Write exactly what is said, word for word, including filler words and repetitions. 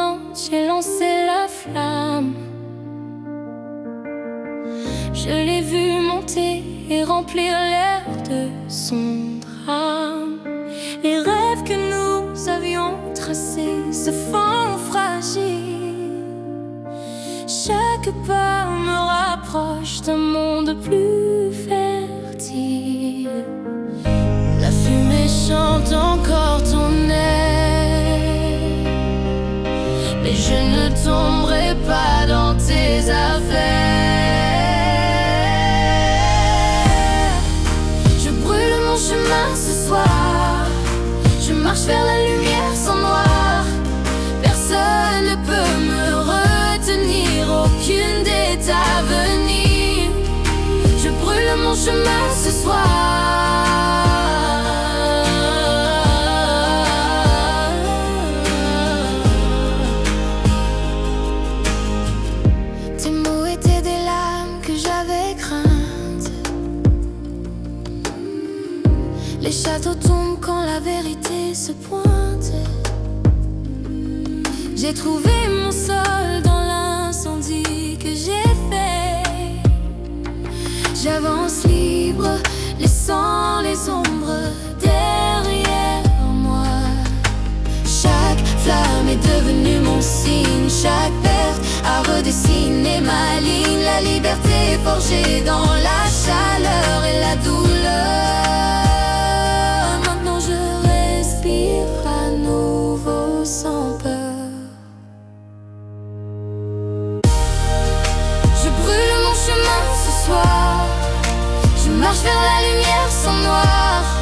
brûlante, j'ai lancé la flamme. Je l'ai vu monter et remplir l'air de son drame. Les rêves que nous avions tracés se font fragiles. Chaque pas me rapproche d'un monde plus fertile. La fumée chante encore ton air, mais je ne tomberai pas dans tes affaires. Je brûle mon chemin ce soir, je marche vers la lumière sans noir. Personne ne peut me retenir, aucune dette à venir. Je brûle mon chemin ce soir. Tes mots étaient des lames que j'avais craintes. Les châteaux tombent quand la vérité se pointe. J'ai trouvé mon sol dans l'incendie que j'ai fait. J'avance libre, laissant les ombres derrière moi. Chaque flamme est devenue mon signe, chaque perte a redessiné ma ligne. La liberté est forgée dans la chaleur et la douleur. Maintenant je respire à nouveau sans peur. Je brûle mon chemin ce soir, je marche vers la lumière sans noir.